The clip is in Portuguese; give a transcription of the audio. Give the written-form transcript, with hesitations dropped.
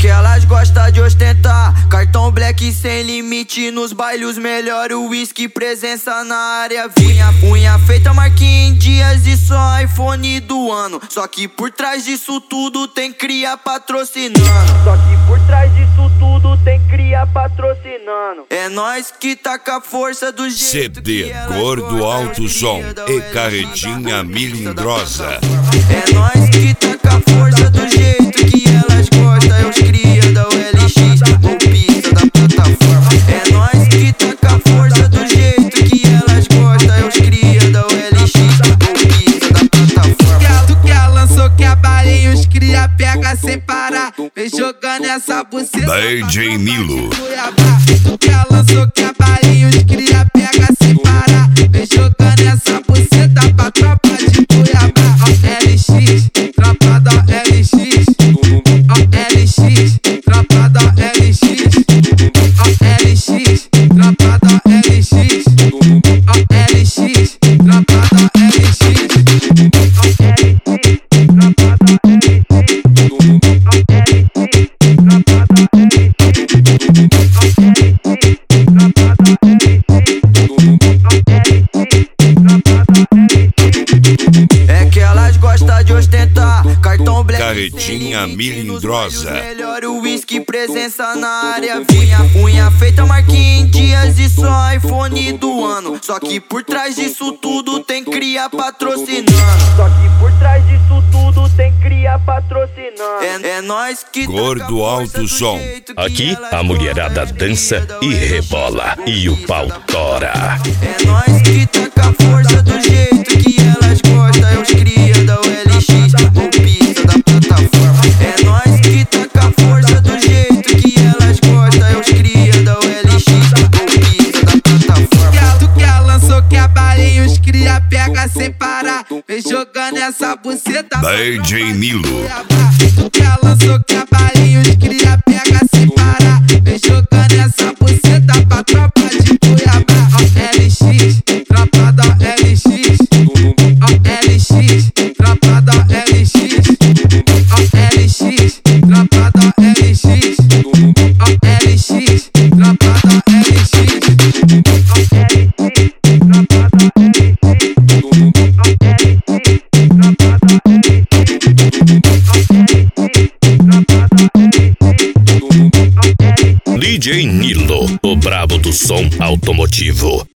que elas gostam de ostentar. Cartão black sem limite nos bailes, melhor o whisky, presença na área. Unha feita, marquinha em dias e só iPhone do ano. Só que por trás disso tudo tem cria patrocinando. Só que por trás disso tudo tem cria patrocinando. É nós que tá com a força do jeito CD Gordo Alto Som e Carretinha Milindrosa. É nós que tá com a força do jeito que elas gostam. É os cria da OLX, golpista da plataforma. É nós que tá com a força do jeito que elas gostam. É os cria da OLX, golpista da plataforma. Tu que a lançou que a balinha, os cria pega sem parar. Vem jogando essa buceta DJ Nilo. Tu que a lançou que a balinha, os cria pega sem parar. Vem jogando essa buceta pra tropa de Cuiabá. Ó LX, tropa da LX. Ó LX, tropa da LX. Ó LX, tropa da LX. Ó LX, tropa da LX. É que elas gostam de ostentar. Cartão black, Carretinha Milindrosa. melhor o whisky, presença na área. Unha feita, marquinha em dias e só iPhone do ano. Só que por trás disso tudo tem cria patrocinando. Só que por trás disso tudo tem cria patrocinando. É nós que Gordo Alto Som. Aqui a mulherada dança e rebola e o pau tora. É nós que tá com a força do jeito que elas gostam. É os cria da OLX, golpista da plataforma. É nós que tá com a força do jeito que elas gostam. É os cria da OLX, golpista da plataforma. Tu que a lançou que a balinha, os cria pega sem parar. Vem jogando essa buceta DJ Nilo. Tu que a lançou que a balinha, os cria pega sem parar. Vem jogando essa buceta pra tropa de Cuiabá. Ó LX, tropa da LX. Ó LX, tropa da LX. Ó LX, tropa da LX. Ó LX, tropa da LX. DJ Nilo, o brabo do som automotivo.